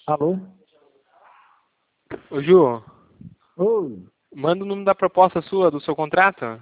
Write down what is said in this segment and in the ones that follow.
Alô? Ô, Ju, Oi, manda o número da proposta sua, do seu contrato.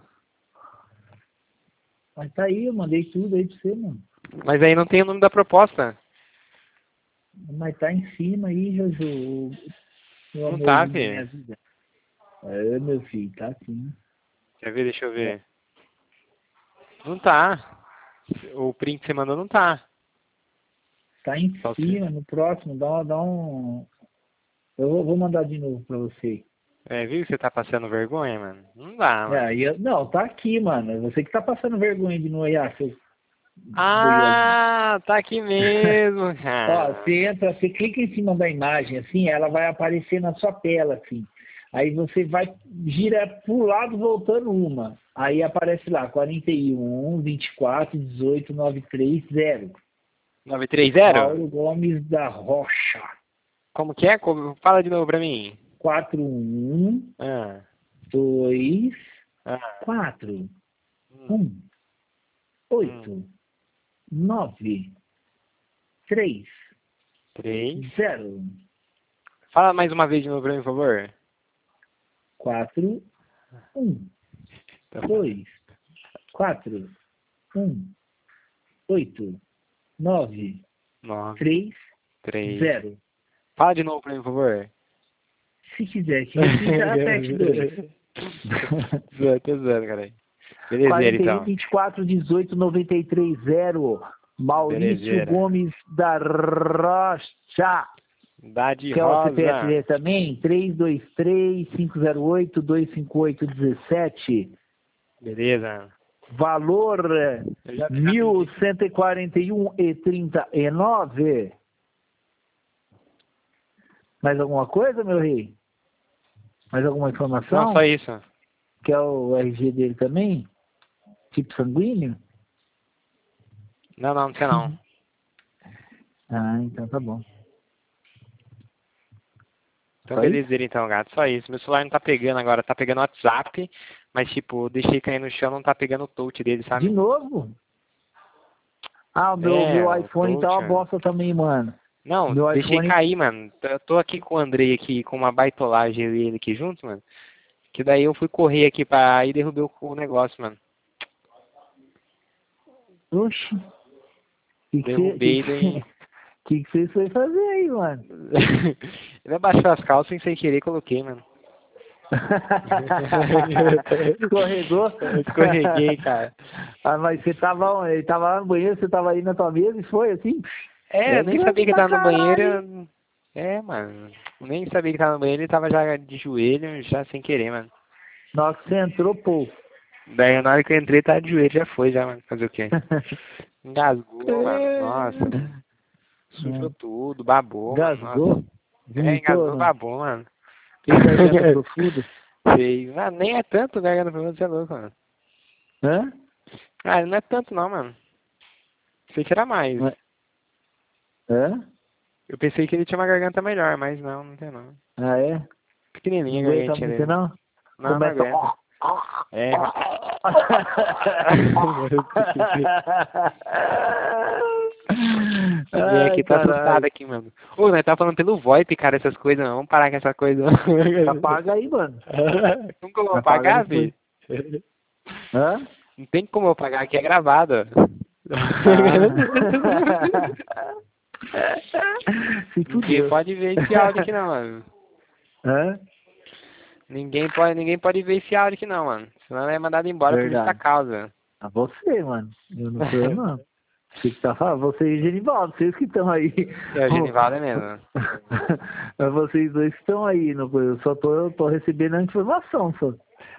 mas tá aí, eu mandei tudo aí pra você, mano. Mas aí não tem o nome da proposta. Mas tá em cima aí, Jojo, meu Não tá, amorzinho da minha filho. vida. É, meu filho, tá sim. Quer ver? Deixa eu É, ver. Não tá. O print que você mandou não tá. tá em Só se... cima, no próximo, dá um... Eu vou mandar de novo pra você. É, viu que você tá passando vergonha, mano? Não dá, É, mano. não, tá aqui, mano. É você que tá passando vergonha de não olhar, seu boiolinho. Ah, tá aqui mesmo, Ó, cara. você entra, você clica em cima da imagem, assim, ela vai aparecer na sua tela, assim. Aí você vai girar pro lado voltando uma. Aí aparece lá, 41, 24, 18, 930. 930? Paulo Gomes da Rocha. Como que é? Fala de novo pra mim. 41, Ah, 2, ah, 4, hum, 1, hum. 8, 9, 3, 3. 0, Fala mais uma vez de novo pra mim, por favor. 4, 1, 2, 4, 1, 8, 9, 9, 3, 3. 0. Fala de novo pra mim, por favor. Se quiser te repetir, aperte 2. Tô zoando, cara. Belezeira, 41, então. 24, 18, 93, 0. Maurício Belezeira. Gomes da Rocha. Dá de Quer o CPF rosa. dele também? 323 508 258 17. Beleza. Valor Eu já pedi. 1.141,39. Mais alguma coisa, meu rei? Mais alguma Não, só informação? isso. Quer o RG dele também? Tipo sanguíneo? Não, não, não sei não. Ah, então tá bom. Então, Só isso? belezeira, então, gato. Só isso. Meu celular não tá pegando agora. Tá pegando WhatsApp. Mas, tipo, eu deixei cair no chão, não tá pegando o touch dele, De sabe? novo? Ah, o meu, É, meu o iPhone tá touch, uma mano. bosta também, mano. Não, Meu deixei iPhone. cair, mano. Eu tô aqui com o Andrei aqui, com uma baitolagem eu e ele aqui juntos, mano. Que daí eu fui correr aqui pra... e derrubei o negócio, mano. Oxi. O que você Derrubei, daí... que você foi fazer aí, mano? Ele abaixou as calças e sem querer coloquei, mano. Escorregou? Escorreguei, cara. Ah, mas você tava onde? Ele tava lá no banheiro, você tava aí na tua mesa e foi assim? É, eu É nem grande sabia que ele pra tava no caralho, banheiro. hein? É, mano. Eu nem sabia que tava no banheiro, ele tava já de joelho, já sem querer, mano. Na hora que você entrou, pô. Daí na hora que eu entrei, tava de joelho, já foi, já, mano. Fazer o quê? Engasgou, mano. Nossa. Sujou tudo, babou, mano. Gasgou? Nossa. É, Vomitou, engasgou, não? babou, mano. Fez garganta profunda? Fez. Ah, nem é tanto garganta profunda, você é louco, mano. Hã? Ah, não é tanto não, mano. Pensei que era mais. Não é- Hã? Eu pensei que ele tinha uma garganta melhor, mas não, não tem não. Ah, é? Pequenininha Não a aguenta gargantinha muito, dele. não? Não, não Começa... aguenta. É. Vem Ai, aqui, tá assustado caralho. aqui, mano. Ô, nós tá falando pelo VoIP, cara, essas coisas, não. Vamos parar com essa coisa. Apaga aí, mano. Como que eu vou Apaga pagar, depois. filho? Hã? Não tem como eu pagar, aqui é gravado. Ah. Se Ninguém fudeu. pode ver esse áudio aqui não, mano. Hã? Ninguém pode ver esse áudio aqui não, mano. Senão é mandado embora por justa Verdade. causa. A você, mano. Eu não sou eu, não. Você que tá falando, você e Genivaldo, vocês que estão aí. É o Genivaldo é mesmo. É vocês dois que estão aí. No, eu tô recebendo a informação, só.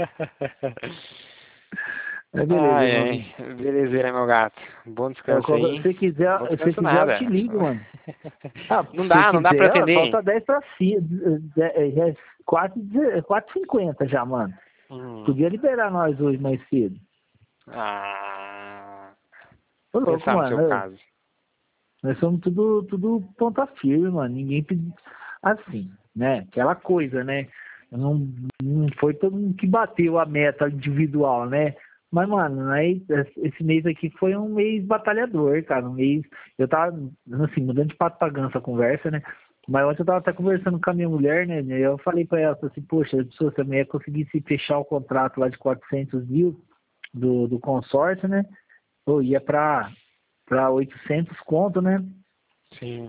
É beleza, Ai, irmãozinho. ai. Belezeira, meu gato. Bom descanso Se aí. você quiser, Bom se você descanso quiser, eu nada. te ligo, mano. Ah, se você Não dá pra quiser, ó, atender. falta 10 pra cima. Já é 4h50 já, mano. Hum. Podia liberar nós hoje mais cedo. Ah. Ô, Vou louco, pensar no seu mano. caso. Nós somos tudo ponta firme, mano. Ninguém pediu. Assim, né? Aquela coisa, né? Não foi todo mundo que bateu a meta individual, né? Mas, mano, aí, esse mês aqui foi um mês batalhador, cara. Um mês. Eu tava, assim, mudando de pato pra ganso a conversa, né? Mas ontem eu tava até conversando com a minha mulher, né? E eu falei pra ela, falei assim, poxa, se você também ia conseguir se fechar o contrato lá de 400 mil do consórcio, né? Ou ia pra 800 conto, né? Sim.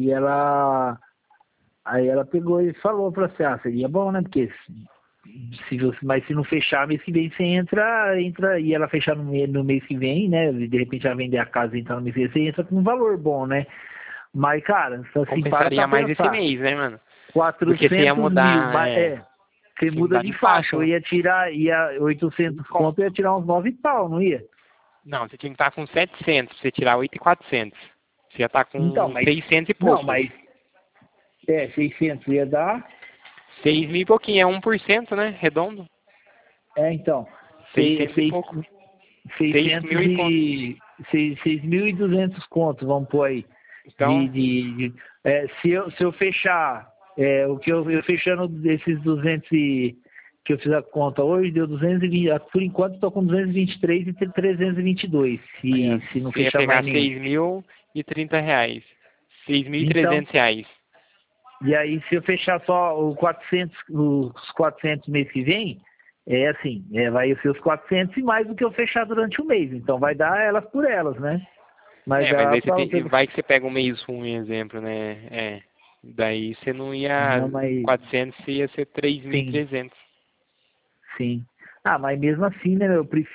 Aí ela pegou e falou pra você, seria bom, né? Porque mas se não fechar mês que vem, você entra, e ela fechar no mês que vem, né? De repente ela vender a casa e entrar no mês que vem, você entra com um valor bom, né? Mas, cara, assim, Compensaria pra mais esse pensar, mês, né, mano? Porque você ia 400 mil, mudar, mas você você ia muda mudar de de faixa, eu faixa, ia tirar, 800 conto, eu ia tirar uns 9 pau, não ia? Não, você tinha que estar com 700, você tirar 8.400. Você ia estar Então, com mas, 600 e não, poucos. mas, 600 ia dar, 6 mil e pouquinho, é 1%, né? Redondo. então, 600 e pouco. 6 600 mil e pouco. 6.200 contos, vamos pôr aí. Então, Se eu fechar, o que eu fechando desses 200 que eu fiz a conta hoje, deu 220, por enquanto estou com 223 e 322, aí, ó, se não você ia fechar pegar mais nenhum. 6.030 reais. Então, 6.300 reais. e aí se eu fechar só os 400 mês que vem, assim, vai ser os 400 e mais do que eu fechar durante o mês, então vai dar elas por elas, né? Mas Mas dá aí pra você... vai que você pega um mês ruim, exemplo, né? Daí você não ia, Não, mas 400, você ia ser sim, 3.300. sim. Mas mesmo assim, né,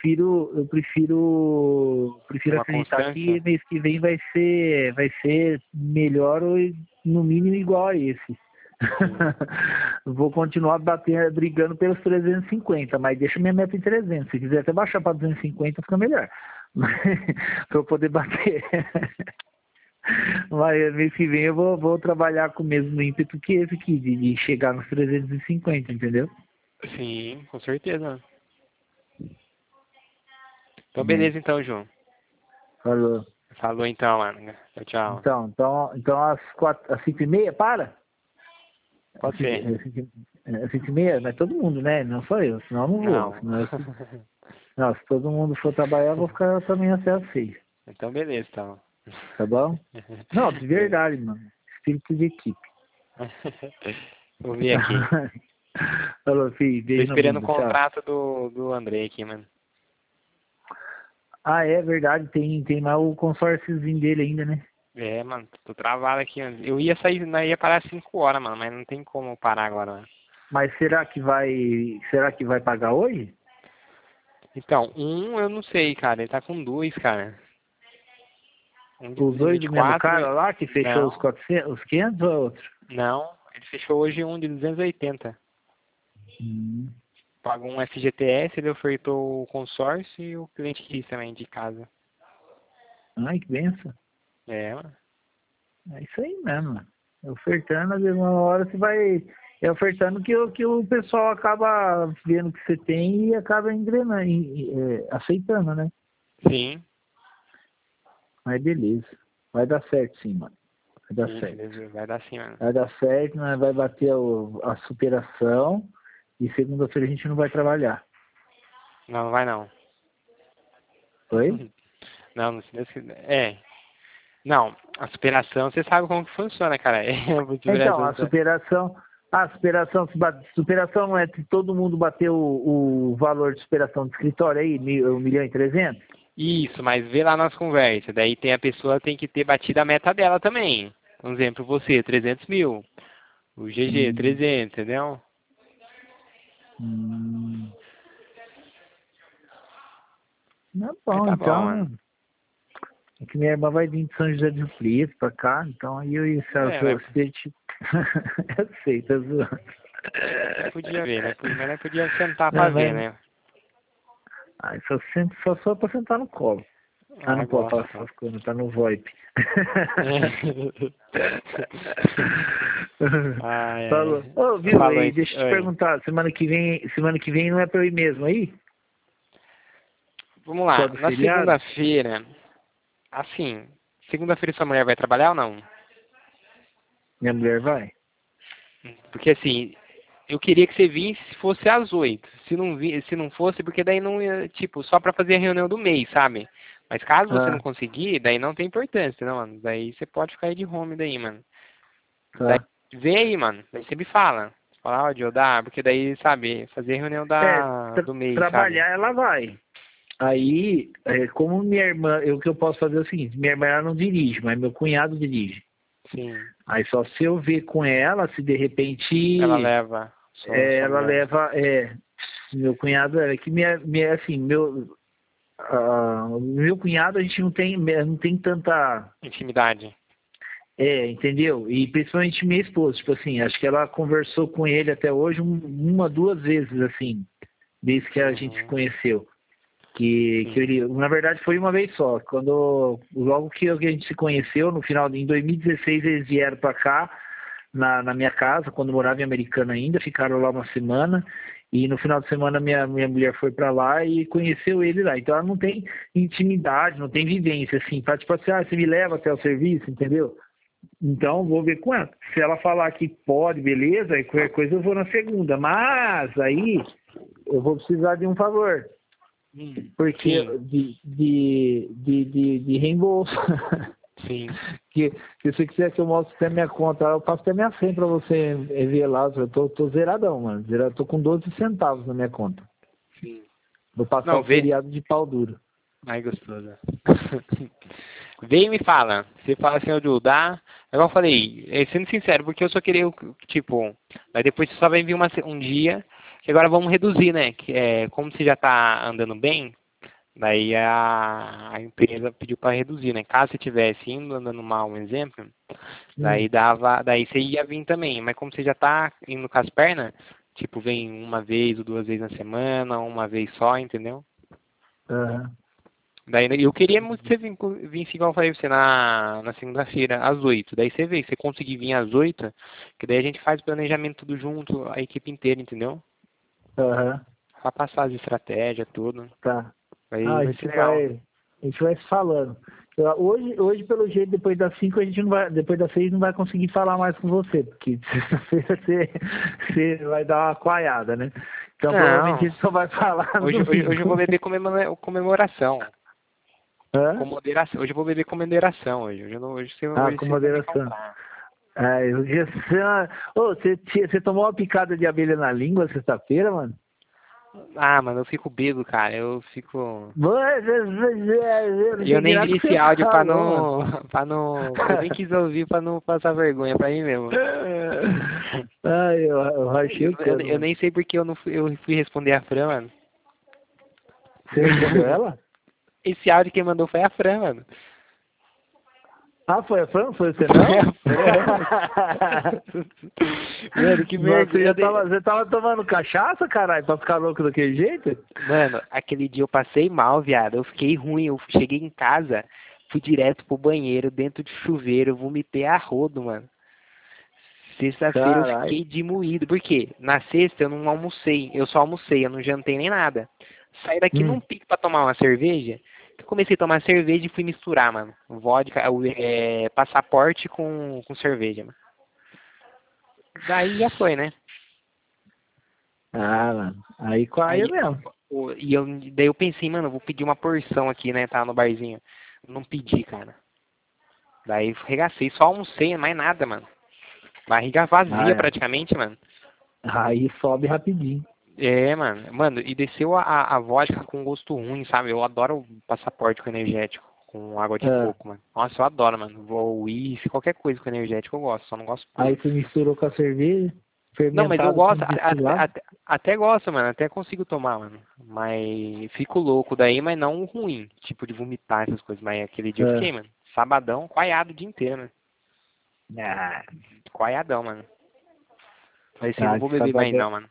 eu prefiro Uma acreditar que constância. mês que vem vai ser melhor ou no mínimo igual a esse. Sim. Vou continuar brigando pelos 350, mas deixa minha meta em 300. Se quiser até baixar para 250, fica melhor. Para eu poder bater. Mas mês que vem eu vou trabalhar com o mesmo ímpeto que esse aqui, de chegar nos 350, entendeu? Sim, com certeza. Então, É. beleza então, João. Falou. Falou então, mano. Tchau, tchau. Então às 5h30, para? Pode ser. Às 5h30, mas todo mundo, né? Não só eu, senão eu não vou. Não. Não, se todo mundo for trabalhar, eu vou ficar também até às 6, Então, beleza, então. tá bom? Não, de verdade, mano. Espírito de equipe. Vou ver aqui. Falou, filho. Tô Beijo na esperando o bunda. Tchau. contrato do André aqui, mano. É verdade. Tem mais o consórciozinho dele ainda, né? Mano, tô travado aqui. Eu ia sair, ia parar às 5 horas, mano, mas não tem como parar agora, mano. Mas será que vai pagar hoje? Então, eu não sei, cara. Ele tá com 2, cara. Um de Os dois do mesmo 224 cara lá que fechou os Não, 400, os 500 ou outro? não. Ele fechou hoje um de 280. Hum. Pagou um FGTS, ele ofertou o consórcio e o cliente quis também de casa. Ai, que benção. Mano. É isso aí mesmo. É ofertando, às vezes uma hora você vai. É ofertando que o pessoal acaba vendo que você tem e acaba engrenando, aceitando, né? Sim. Mas beleza. Vai dar certo sim, mano. Vai dar certo. Beleza, vai dar sim, mano. Vai dar certo, né? Vai bater a superação e segunda-feira a gente não vai trabalhar. Não, não vai não. Foi? Não, se Deus quiser. Não, a superação, você sabe como que funciona, cara. Então, superação não é se todo mundo bater o valor de superação do escritório aí, 1.300.000? Isso, mas vê lá nas conversas. Daí tem a pessoa tem que ter batido a meta dela também. Um exemplo, você, 300 mil. O GG, Hum, 300, entendeu? hum. Não é Mas bom, tá bom, então, mano. né? É que minha irmã vai vir de São José do Rio Preto pra cá, então aí eu e o Mas eu sei, tá zoando. nós podia ver, né? Mas nós podia sentar pra Não, ver, mas, né? só pra sentar no colo. Ah, Não pode falar gosto. essas coisas, tá no VoIP. Ai, Falou. ai. Ô, viu? Falou E isso. deixa eu te Oi. perguntar, semana que vem não é pra eu ir mesmo aí? Vamos Por lá. causa do Na feriado? segunda-feira, assim, segunda-feira sua mulher vai trabalhar ou não? Minha mulher vai? Porque assim, eu queria que você vinsse se fosse às 8. Se não fosse, porque daí não ia, tipo, só pra fazer a reunião do mês, sabe? Mas caso você não Ah, conseguir, daí não tem importância, não, mano. Daí você pode ficar aí de home daí, mano. Daí Tá. vê aí, mano. Daí você me fala. Fala, ó, Joe, dá, porque daí, sabe, fazer reunião do mês, sabe? Trabalhar ela vai. Aí, como minha irmã, o que eu posso fazer é o seguinte, minha irmã ela não dirige, mas meu cunhado dirige. Sim. Aí só se eu ver com ela, se de Ela repente leva sua ela mulher. leva, meu cunhado, que assim, meu cunhado a gente não tem tanta, Intimidade. entendeu? E principalmente minha esposa, tipo assim, acho que ela conversou com ele até hoje uma, duas vezes, assim, desde que a gente se Uhum. conheceu. Que Sim. ele, na verdade, foi uma vez só. Logo que a gente se conheceu, no final, em 2016, eles vieram para cá, na minha casa, quando eu morava em Americana ainda, ficaram lá uma semana. E no final de semana, minha mulher foi para lá e conheceu ele lá. Então, ela não tem intimidade, não tem vivência, assim, para tipo assim, você me leva até o serviço, entendeu? Então, vou ver com ela. Se ela falar que pode, beleza, aí qualquer coisa eu vou na segunda. Mas aí eu vou precisar de um favor. Porque Sim. de reembolso. Sim. que se você quiser que eu mostre até minha conta, eu passo até minha senha pra você ver lá. Eu tô zeradão, mano. Tô com 12 centavos na minha conta. Sim. Vou passar Não, o vê. feriado de pau duro. Ai, gostoso. Vem e me fala. Você fala assim, Joe, dá. É igual eu falei, sendo sincero, porque eu só queria, tipo, aí depois você só vai vir um dia, que agora vamos reduzir, né? Que como você já tá andando bem, daí a empresa pediu para reduzir, né? Caso você tivesse indo andando mal, um exemplo, Hum. daí você ia vir também. Mas como você já tá indo com as pernas, tipo, vem uma vez ou duas vezes na semana, uma vez só, entendeu? Aham. Daí eu queria muito que você visse, igual eu falei pra você, na segunda-feira, às 8. Daí você vê, se você conseguir vir às 8, que daí a gente faz o planejamento tudo junto, a equipe inteira, entendeu? Aham. Pra passar as estratégias, tudo. Tá. Ah, Aí vai ser legal. a gente vai se falando. Hoje, pelo jeito, depois das 5 a gente não vai, depois das 6 não vai conseguir falar mais com você, porque sexta-feira você vai dar uma coaiada, né? Então provavelmente a Não, gente só vai falar no hoje eu domingo. vou beber comemoração. Hã? Com moderação. Hoje eu vou beber com moderação hoje. Hoje Com você vai me moderação. comprar. Você tomou uma picada de abelha na língua sexta-feira, mano? Ah, mano, eu fico bêbado, cara. Eu fico. Não E eu entendi nem nada vi que esse você áudio pra falou, mano. não, eu nem quis ouvir pra não passar vergonha pra mim mesmo. Ai, eu rachei o cano, Eu mano. nem sei porque eu fui responder a Fran, mano. Você respondeu ela? Esse áudio quem mandou foi a Fran, mano. Ah, foi a Fran? Foi você Foi não? a Fran. Mano, que Nossa, merda. você tava tomando cachaça, caralho, pra ficar louco daquele jeito? Mano, aquele dia eu passei mal, viado. Eu fiquei ruim. Eu cheguei em casa, fui direto pro banheiro, dentro de chuveiro, vomitei a rodo, mano. Sexta-feira eu Caralho. fiquei de moído. Por quê? Na sexta eu não almocei. Eu só almocei, eu não jantei nem nada. Saí daqui num Hum. pique pra tomar uma cerveja. Eu comecei a tomar cerveja e fui misturar, mano. Vodka, passaporte com cerveja, mano. Daí já foi, né? Ah, mano. Aí coaia Aí, mesmo. daí eu pensei, mano, eu vou pedir uma porção aqui, né? Tá no barzinho. Não pedi, cara. Daí regacei, só almocei, mais nada, mano. Barriga Ah, vazia é. praticamente, mano. Aí sobe rapidinho. É, mano. Mano, e desceu a vodka com gosto ruim, sabe? Eu adoro o passaporte com energético, com água de Ah, coco, mano. Nossa, eu adoro, mano. Vou uísque, qualquer coisa com energético eu gosto, só não gosto aí puro. você misturou com a cerveja, Não, mas eu fermentado com gosto, destilado. até gosto, mano. Até consigo tomar, mano. Mas fico louco daí, mas não ruim. Tipo de vomitar essas coisas. Mas aquele dia eu Ah, fiquei, mano. Sabadão, coiado o dia inteiro, mano. ah, Coiadão, mano. Falei assim, não vou de beber mais sabadão. não, mano.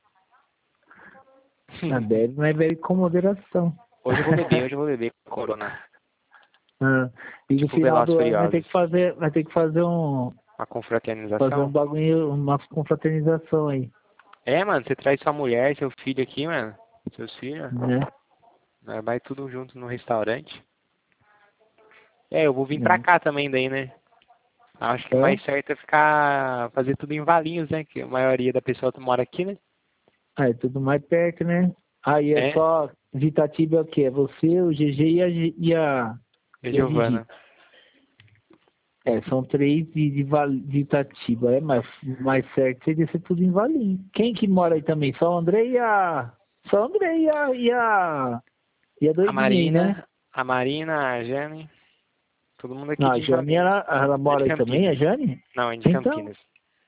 Bebe, mas bebe com moderação. Hoje eu vou beber Corona. Ah, e no Tipo final Velozes e do ano Furiosos. vai ter que fazer Uma fazer um confraternização. bagulho, uma confraternização aí, É, mano, você traz sua mulher, seu filho aqui, mano. Seus filhos. né? Vai tudo junto no restaurante. É, eu vou vir pra Né? cá também daí, né? Acho que o Hã? mais certo é fazer tudo em Valinhos, né? Que a maioria da pessoa mora aqui, né? Aí tudo mais perto, né? Aí é É, só Vitatiba é o quê? É você, o GG e a e a Gigi. Giovana. São 3 de Itatiba, mas mais certo seria ser tudo em Valinhos. Quem que mora aí também? Só o André e a... Só o André e a doidinha aí, né? A Marina, a Jane, todo mundo aqui Não, a de Jane, Valinhos. ela É mora de aí também, a Campinas. Jane? Não, é de Então, Campinas.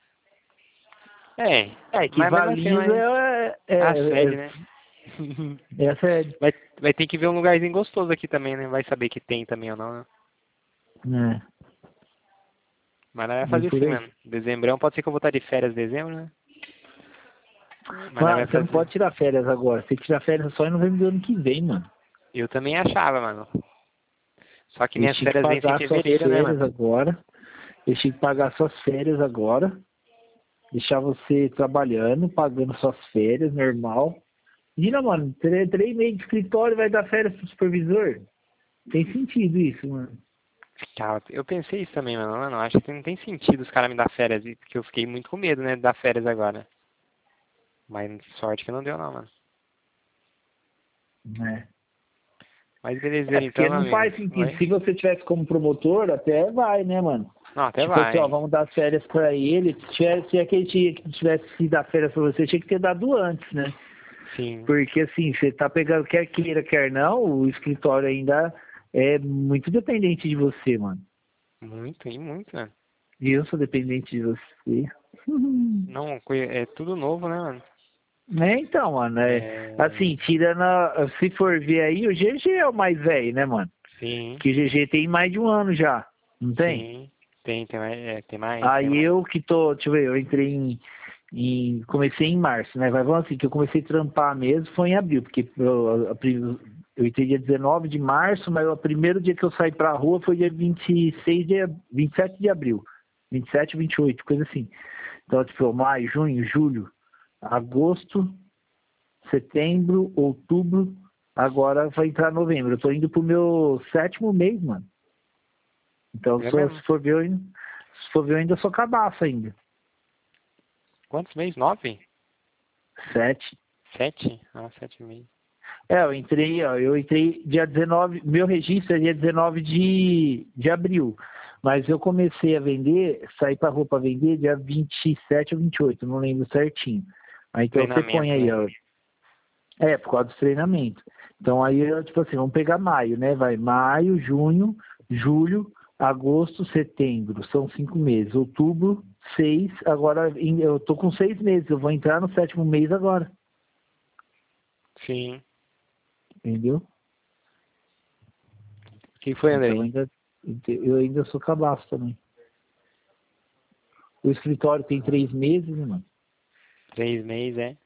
É, que mas mesmo assim, Valinhos a sede, né? essa é... Vai ter que ver um lugarzinho gostoso aqui também, né? Vai saber que tem também ou não, né? né, Mas ela vai bem fazer por assim, aí. mano. Dezembrão, pode ser que eu vou estar de férias em dezembro, né? Mas ela vai Mano, você não fazer. pode tirar férias agora. Você tem que tirar férias só em novembro do ano que vem, mano. Eu também achava, mano. Só que Eles minhas tinham que férias vencem em pagar suas fevereiro, né, férias mano? agora. Eles tinham que pagar suas férias agora. Deixar você trabalhando, pagando suas férias, normal. Imagina, mano, 3 meses de escritório vai dar férias pro supervisor? Tem sentido isso, mano. Cara, eu pensei isso também, mano. Mano, acho que não tem sentido os caras me dar férias, porque eu fiquei muito com medo, né, de dar férias agora. Mas sorte que não deu, não, mano. É. Mas beleza, então, Porque meu não amigo. faz sentido. Oi? Se você tivesse como promotor, até vai, né, mano? Não, até Tipo assim, ó, vai. vamos dar férias pra ele. Se aquele dia que tivesse que dar férias pra você, tinha que ter dado antes, né? Sim. Porque assim, você tá pegando, quer queira, quer não, o escritório ainda é muito dependente de você, mano. Muito, e muito, né? E eu sou dependente de você. Não, é tudo novo, né, mano? Então, mano, É... assim, se for ver aí, o GG é o mais velho, né, mano? Sim, Que o GG tem mais de um ano já, não tem? sim. Tem mais, tem Aí mais. eu que tô, deixa eu ver, eu entrei comecei em março, né? Mas vamos assim, que eu comecei a trampar mesmo foi em abril, porque eu entrei dia 19 de março, mas o primeiro dia que eu saí pra rua foi dia 27 de abril. 27, 28, coisa assim. Então, tipo, maio, junho, julho, agosto, setembro, outubro, agora vai entrar novembro. Eu tô indo pro meu 7º mês, mano. Então, É mesmo? se for ver, eu ainda sou cabaço ainda. Quantos meses? 9? 7. 7? Ah, 7 meses. Eu entrei dia 19, meu registro é dia 19 de abril, mas eu comecei a vender, saí pra rua pra vender dia 27 ou 28, não lembro certinho. Aí então você põe Treinamento, aí, né? ó. Por causa dos treinamentos. Então aí, tipo assim, vamos pegar maio, né? Vai maio, junho, julho, agosto, setembro, são 5 meses. Outubro, 6, agora eu tô com 6 meses, eu vou entrar no 7º mês agora, Sim. entendeu? O que foi, Então Andrei? eu ainda sou cabaço também. O escritório tem 3 meses, né, mano? 3 meses, é.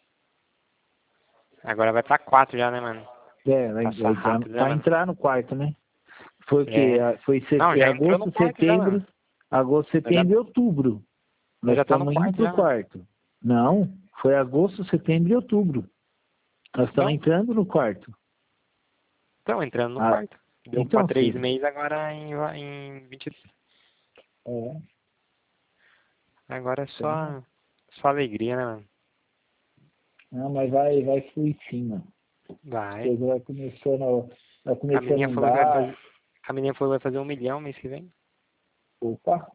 Agora vai pra 4 já, né, mano? Passa rápido, né, Vai mano? entrar no quarto, né? Foi o quê? É. Foi Não, já entrou no agosto, quarto já, mano. Nós já, setembro e outubro. nós Nós já tá no estamos indo quarto pro já, mano. quarto. Não, foi agosto, setembro e outubro. Nós estamos Então, entrando no quarto. entrando no Ah, quarto. Deu pra então, 3 filho. meses agora em 20. É, Agora é então, só alegria, né, mano? não, mas vai fluir sim, mano. As Vai. coisas vai A começando a menina falou que vai andar. fazer. A menina falou que vai fazer 1 milhão mês que vem. Opa,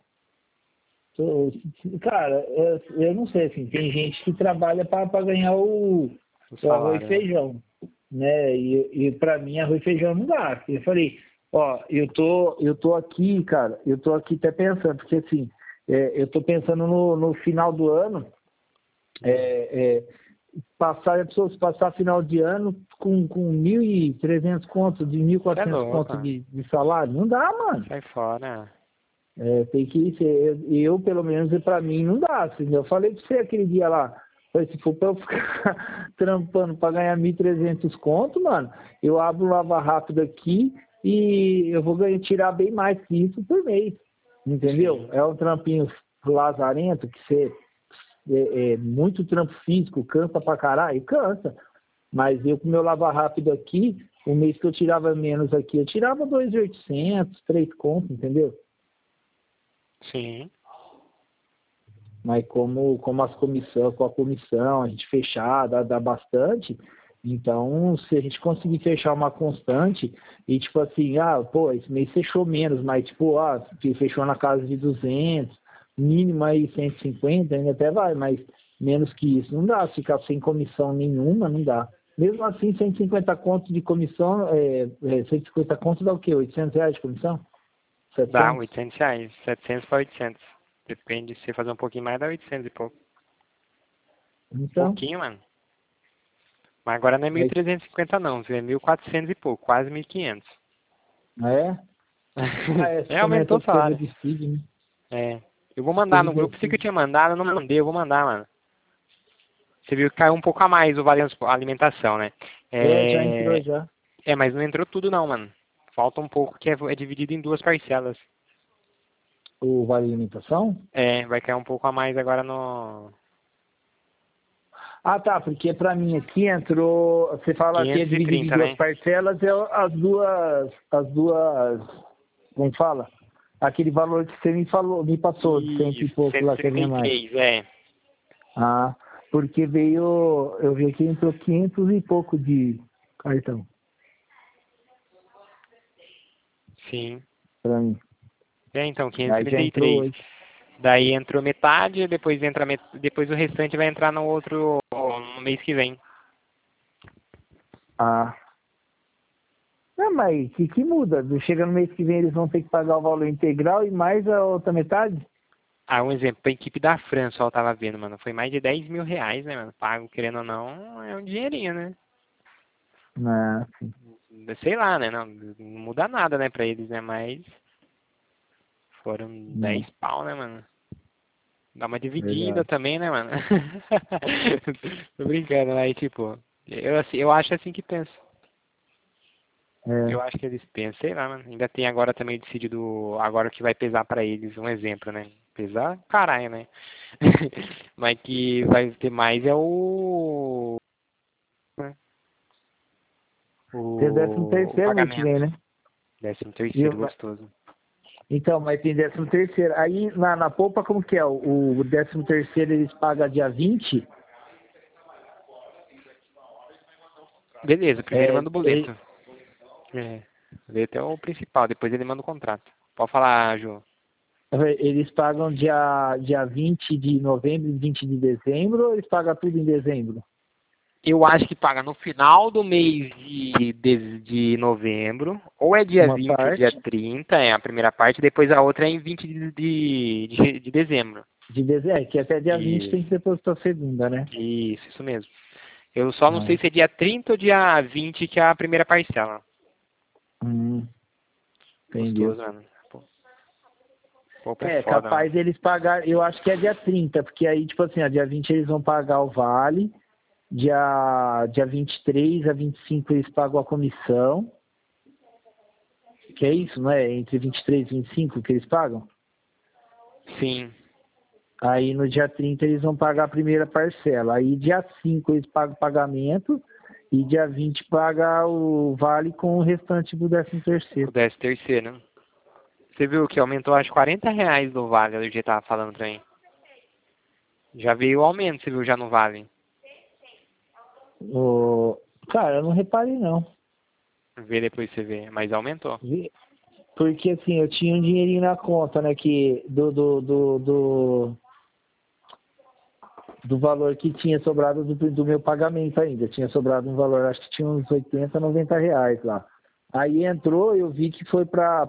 cara, eu não sei, assim, tem gente que trabalha para ganhar O o arroz e salário, né? feijão, né? E para mim arroz e feijão não dá. Eu falei, ó, eu tô aqui, cara, eu tô aqui até pensando, porque assim, eu tô pensando no final do ano, é, passar, as pessoas passar final de ano com 1.300 contos, de mil e Você é quatrocentos louco, contos mano. de salário, não dá, mano. Sai fora. Tem que ser, pelo menos, para mim, não dá. Assim, eu falei pra você aquele dia lá, falei, se for pra eu ficar trampando para ganhar 1.300 conto, mano, eu abro um lava rápido aqui e eu vou tirar bem mais que isso por mês, entendeu? Sim. É um trampinho lazarento, que você muito trampo físico, cansa pra caralho, cansa. Mas eu com meu lava rápido aqui, o mês que eu tirava menos aqui, eu tirava 2.800, 3 conto, entendeu? Sim. Mas como com a comissão, a gente fechar, dá bastante, Então, se a gente conseguir fechar uma constante e, tipo assim, pô, esse mês fechou menos, mas, tipo, fechou na casa de 200, mínimo aí 150, ainda até vai, mas menos que isso não dá. Se ficar sem comissão nenhuma, não dá. Mesmo assim, 150 contos de comissão, 150 contos dá o quê? R$ 800 de comissão? Dá 700? R$ 800, 700 para 800. Depende, se você fazer um pouquinho mais, dá 800 e pouco. Então, Pouquinho, mano. Mas agora não é aí, 1.350 não, viu? É 1.400 e pouco, quase 1.500. é? Você Aumentou comentou o que teve o salário. decide, né? É. Eu vou mandar Teve no grupo, sei que eu decide. tinha mandado, eu não mandei, eu vou mandar, mano. Você viu que caiu um pouco a mais o Vale Alimentação, né? Já entrou já. Mas não entrou tudo não, mano. Falta um pouco, que é dividido em duas parcelas. O Vale Alimentação? Vai cair um pouco a mais agora no Tá, porque para mim aqui entrou, você fala que é dividido em 530, duas né? parcelas, como fala? Aquele valor que você me passou, de cento e Isso, pouco lá, que vinha mais. 133, é. Ah, porque eu vi aqui entrou 500 e pouco de cartão Sim. para mim. Então, Aí já entrou 533. hoje. Daí entrou metade, depois entra depois o restante vai entrar no outro no mês que vem. Ah, mas que muda? Chega no mês que vem eles vão ter que pagar o valor integral e mais a outra metade? Um exemplo, a equipe da França, eu tava vendo, mano, foi mais de 10 mil reais, né, mano? Pago, querendo ou não, é um dinheirinho, né? Ah, sim, Sei lá, né? Não muda nada, né, pra eles, né? Mas foram né, 10 pau, né, mano? Dá uma dividida verdade. também, né, mano? Tô brincando, aí, tipo, eu acho assim que penso. Eu É. acho que eles pensam, sei lá, mano. Ainda tem agora também o decídio agora que vai pesar pra eles, um exemplo, né? Pesar, caralho, né? Mas que vai ter mais é né? Tem o décimo o terceiro mês que vem, pagamento. né? 13º E, gostoso. então, mas tem 13º. Aí na polpa como que é? O 13º eles pagam dia 20. Beleza, primeiro É, manda o boleto. É. O boleto é o principal, depois ele manda o contrato. Pode falar, Ju. eles pagam dia 20 de novembro e 20 de dezembro ou eles pagam tudo em dezembro? Eu acho que paga no final do mês de novembro, ou é dia Uma 20 ou dia parte 30, é a primeira parte, depois a outra é em 20 de dezembro. de dezembro, que até dia 20 tem Isso, que depositar a segunda, né? isso mesmo. Eu só não sei Ah, se é dia 30 ou dia 20 que é a primeira parcela. hum, entendeu. Gostoso, mano. Pô, é foda, mano. Capaz deles pagar, eu acho que é dia 30 porque aí, tipo assim, dia 20 eles vão pagar o vale, dia 23 a 25 eles pagam a comissão, que é isso, não é? Entre 23 e 25 que eles pagam. Sim. Aí no dia 30 eles vão pagar a primeira parcela. Aí dia 5 eles pagam o pagamento e dia 20 paga o vale com o restante do 13º. O 13º, né? Você viu que aumentou acho R$ 40 no Vale, o dia tava falando pra mim. Já veio o aumento, você viu já no Vale. Cara, eu não reparei não. Vê depois você vê, mas aumentou. Porque assim, eu tinha um dinheirinho na conta, né? Que do valor que tinha sobrado do meu pagamento ainda. Tinha sobrado um valor, acho que tinha uns 80, R$ 90 lá. Aí entrou, eu vi que foi para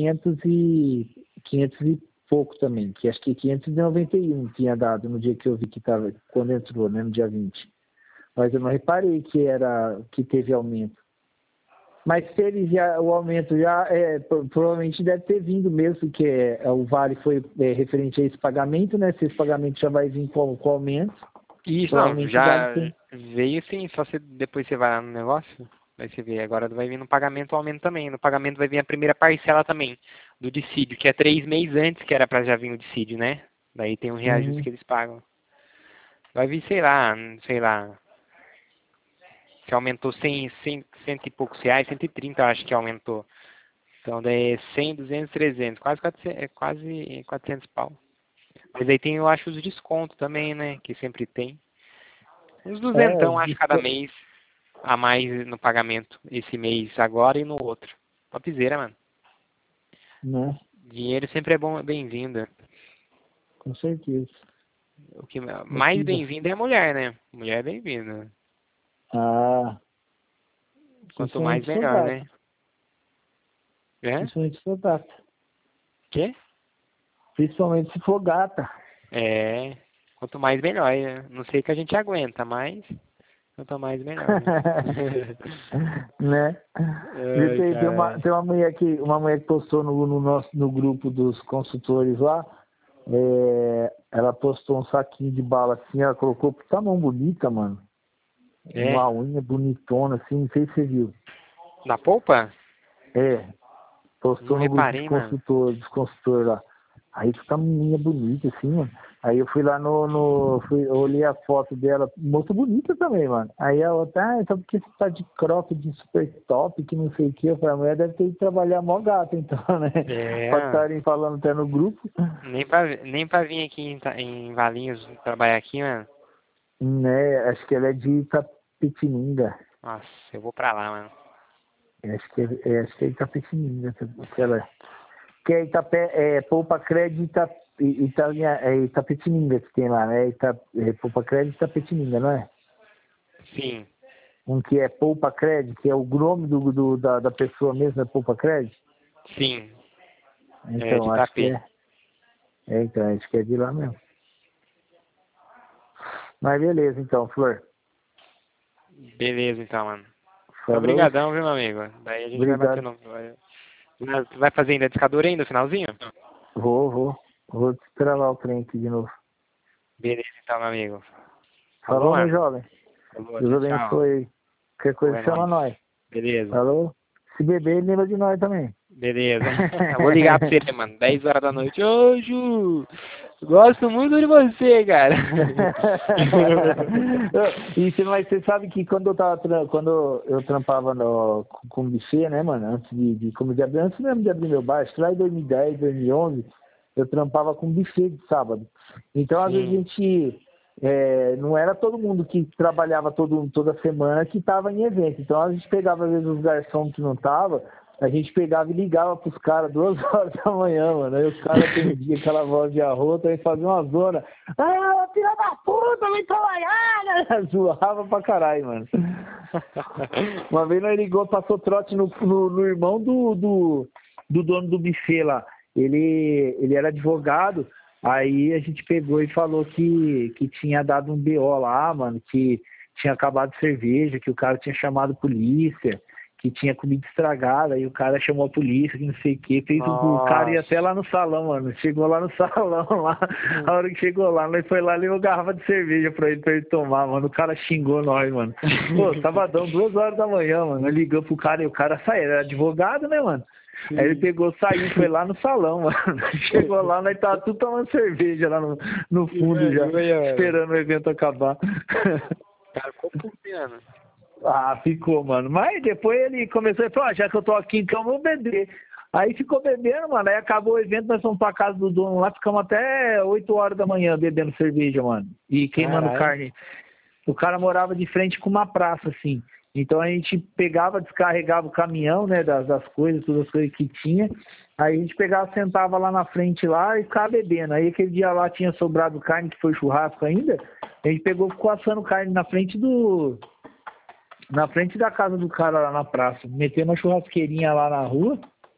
500 e pouco também, que acho que 591 tinha dado no dia que eu vi que estava, quando entrou, né, no dia 20. Mas eu não reparei que teve aumento. Mas se ele o aumento já provavelmente deve ter vindo mesmo, que o vale foi referente a esse pagamento, né? Se esse pagamento já vai vir com aumento, Isso, não, provavelmente deve já ter. veio sim, só depois você vai lá no negócio, aí você vê, agora vai vir no pagamento o aumento também. No pagamento vai vir a primeira parcela também, do dissídio, que é 3 meses antes que era pra já vir o dissídio, né? Daí tem um reajuste Hum, que eles pagam. Vai vir, sei lá, que aumentou 100 cento e poucos reais, 130 eu acho que aumentou. Então daí é 100, 200, 300, quase 400, quase 400 pau. Mas aí tem, eu acho, os descontos também, né? Que sempre tem. Uns duzentão, os acho, cada mês. a mais no pagamento esse mês agora e no outro. Topzera, mano. Né? Dinheiro sempre é bom, bem-vindo. Com certeza. O que mais bem-vindo é a mulher, né? Mulher é bem-vinda. Ah, Quanto mais, principalmente se for melhor, gata. né? É? Principalmente se for gata. Quê? Principalmente se for gata. É. Quanto mais, melhor. Né? Não sei que a gente aguenta, mas quanto mais, melhor. Né? Ai, Tem uma mulher que postou no grupo dos consultores lá. Ela postou um saquinho de bala assim, ela colocou, tá mão bonita, mano. É. Uma unha bonitona, assim, não sei se você viu. Na polpa? Postou Não no grupo reparei, mano. dos consultores lá. Aí fica uma menina bonita, assim, mano. Aí eu fui lá eu olhei a foto dela, moça bonita também, mano. Aí a outra, então porque você tá de croque, de super top, que não sei o que. Eu falei, a mulher deve ter ido trabalhar mó gata, então, né? Pra estarem falando até no grupo. Nem pra vir aqui em Valinhos trabalhar aqui, mano. Né, acho que ela é de Itapetininga. Nossa, eu vou pra lá, mano. Acho que é Itapetininga, que ela é. Que é Poupa Crédito Itapetininga que tem lá, né? Poupa Crédito Itapetininga, não é? Sim. Um que é Poupa Crédito, que é o nome da pessoa mesmo, é Poupa Crédito? Sim. Então, De acho que Itapê. então, acho que é de lá mesmo. Mas beleza, então, Flor. Beleza, então, mano. Então, Falou. obrigadão, viu, meu amigo? Daí a gente vai Obrigado. batendo... Vai fazer ainda discador ainda no finalzinho? Vou destravar o trem aqui de novo. Beleza, então, meu amigo. Falou, meu Mano. jovem. Falou, Deus tchau, tchau. abençoe. Qualquer coisa É chama nóis. nós. Beleza. Falou? Se beber, lembra de nós também. Beleza. Eu vou ligar pra você, mano. 10 horas da noite. Ô, Ju! Gosto muito de você, cara. Mas você sabe que quando eu trampava com buffet, né, mano? Antes de comer, antes mesmo de abrir meu bar, acho que lá em 2010, 2011, eu trampava com buffet de sábado. Então, às vezes a gente... não era todo mundo que trabalhava toda semana que estava em evento. Então a gente pegava, às vezes, os garçons que não estavam, a gente pegava e ligava pros caras 2 horas da manhã, mano. Aí os caras atendiam aquela voz de arroto e faziam uma zona. Ah, filha da puta, vem trabalhar! Né? Zoava pra caralho, mano. Uma vez nós ligou, passou trote no irmão do dono do buffet lá. Ele era advogado. Aí a gente pegou e falou que tinha dado um BO lá, mano, que tinha acabado cerveja, que o cara tinha chamado a polícia, que tinha comida estragada, aí o cara chamou a polícia, que não sei o que, fez o cara ir até lá no salão, mano. Chegou lá no salão, lá, a hora que chegou lá, nós foi lá e levou garrafa de cerveja pra ele tomar, mano. O cara xingou nós, mano. Pô, sabadão, 2 horas da manhã, mano. Nós ligamos pro cara e o cara saiu, era advogado, né, mano? Sim. Aí ele pegou, saiu, foi lá no salão, mano. Chegou lá, nós tava tudo tomando cerveja lá no fundo já, esperando o evento acabar. O cara ficou puteando. Ah, ficou, mano. Mas depois ele começou a falar, já que eu tô aqui, então eu vou beber. Aí ficou bebendo, mano. Aí acabou o evento, nós fomos pra casa do dono lá, ficamos até 8 horas da manhã bebendo cerveja, mano. E queimando carne. O cara morava de frente com uma praça, assim. Então a gente pegava, descarregava o caminhão, né, das coisas, todas as coisas que tinha. Aí a gente pegava, sentava lá na frente lá e ficava bebendo. Aí aquele dia lá tinha sobrado carne, que foi churrasco ainda. A gente pegou, ficou assando carne na frente da casa do cara lá na praça. Meteu uma churrasqueirinha lá na rua.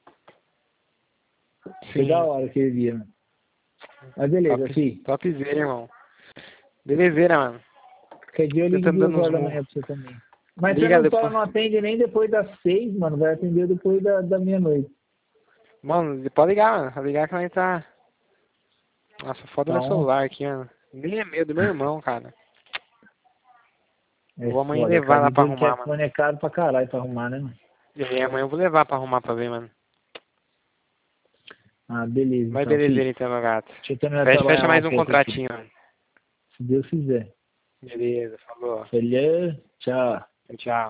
Sim. Foi da hora aquele dia, mano. Mas beleza, filho. Topzera, irmão. Belezeira, mano. Quer dizer, eu ligo 2 horas da manhã pra você também. Mas você não atende nem depois das 6, mano. Vai atender depois da meia-noite. Mano, pode ligar, mano. Pode ligar que vai entrar. Nossa, foda meu celular aqui, mano. Nem é meu, do meu irmão, cara. Vou amanhã levar lá pra arrumar, mano. É caro pra caralho pra arrumar, né, mano? E amanhã eu vou levar pra arrumar pra ver, mano. Ah, beleza. Mas beleza, então, meu gato. Fecha mais um contratinho, mano. Se Deus quiser. Beleza, falou. Beleza, tchau. Tchau.